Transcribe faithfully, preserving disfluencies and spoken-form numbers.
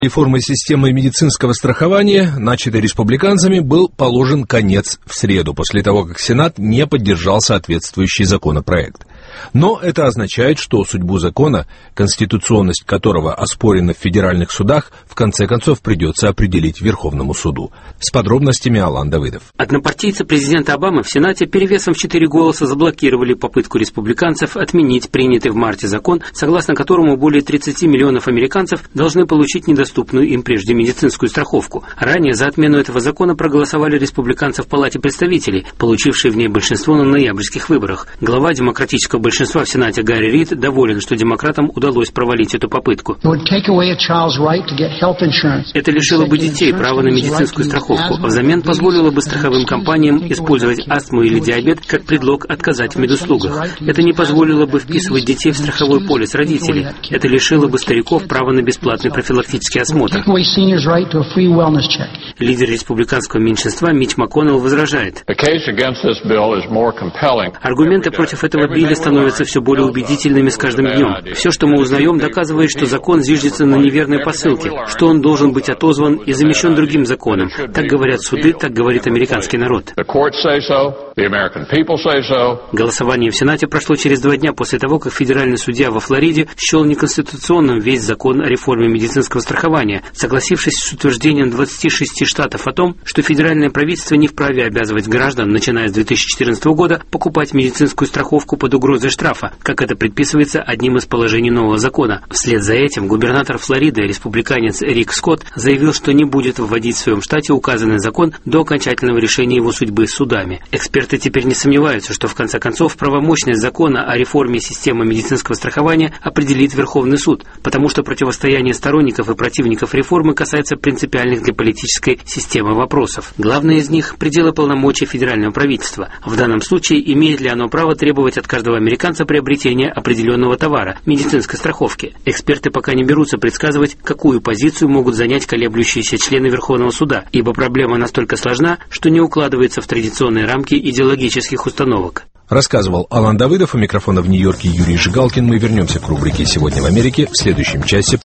Реформой системы медицинского страхования, начатой республиканцами, был положен конец в среду, после того, как Сенат не поддержал соответствующий законопроект. Но это означает, что судьбу закона, конституционность которого оспорена в федеральных судах, в конце концов придется определить Верховному суду. С подробностями Алан Давыдов. Однопартийцы президента Обамы в Сенате перевесом в четыре голоса заблокировали попытку республиканцев отменить принятый в марте закон, согласно которому более тридцати миллионов американцев должны получить недоступную им прежде медицинскую страховку. Ранее за отмену этого закона проголосовали республиканцы в Палате представителей, получившие в ней большинство на ноябрьских выборах. Глава демократического большинства в Сенате Гарри Рид доволен, что демократам удалось провалить эту попытку. Это лишило бы детей права на медицинскую страховку, а взамен позволило бы страховым компаниям использовать астму или диабет как предлог отказать в медуслугах. Это не позволило бы вписывать детей в страховой полис родителей. Это лишило бы стариков права на бесплатный профилактический осмотр. Лидер республиканского меньшинства Митч МакКоннелл возражает. Аргументы против этого билля становятся все более убедительными с каждым днем. Все, что мы узнаем, доказывает, что закон зиждется на неверной посылке, что он должен быть отозван и замещен другим законом. Так говорят суды, так говорит американский народ. Голосование в Сенате прошло через два дня после того, как федеральный судья во Флориде счел неконституционным весь закон о реформе медицинского страхования, согласившись с утверждением двадцати шести штатов о том, что федеральное правительство не вправе обязывать граждан, начиная с две тысячи четырнадцатого года, покупать медицинскую страховку под угрозой штрафа, как это предписывается одним из положений нового закона. Вслед за этим губернатор Флориды, республиканец Рик Скотт, заявил, что не будет вводить в своем штате указанный закон до окончательного решения его судьбы судами. Эксперты теперь не сомневаются, что в конце концов правомощность закона о реформе системы медицинского страхования определит Верховный суд, потому что противостояние сторонников и противников реформы касается принципиальных для политической системы вопросов. Главное из них – пределы полномочий федерального правительства. В данном случае, имеет ли оно право требовать от каждого американца приобретения определенного товара – медицинской страховки. Эксперты пока не берутся предсказывать, какую позицию могут занять колеблющиеся члены Верховного суда, ибо проблема настолько сложна, что не укладывается в традиционные рамки идеологических установок. Рассказывал Алан Давыдов, у микрофона в Нью-Йорке Юрий Жигалкин. Мы вернемся к рубрике «Сегодня в Америке» в следующем часе.